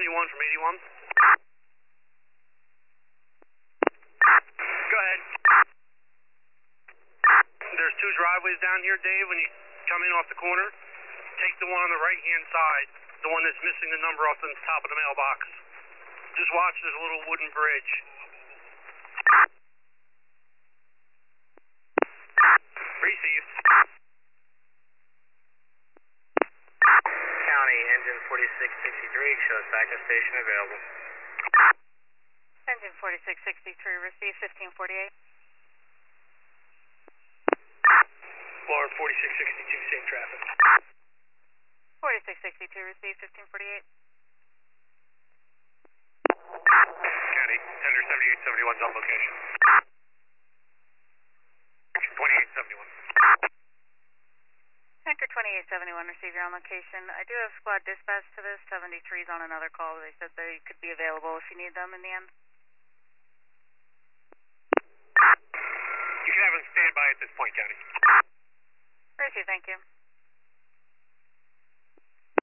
71 from 81. Go ahead. There's two driveways down here, Dave. When you come in off the corner, take the one on the right-hand side, the one that's missing the number off the top of the mailbox. Just watch, there's a little wooden bridge. Received. County, engine 4663, shows backup station available. Engine 4663, receive 1548. Florida 4662, same traffic. 4662, receive 1548. County, tender 7871's on location. 2871. Tanker 2871, receive your on location. I do have squad dispatch to this. 73's on another call. They said they could be available if you need them in the end. You can have them stand by at this point, County. Receive, thank you.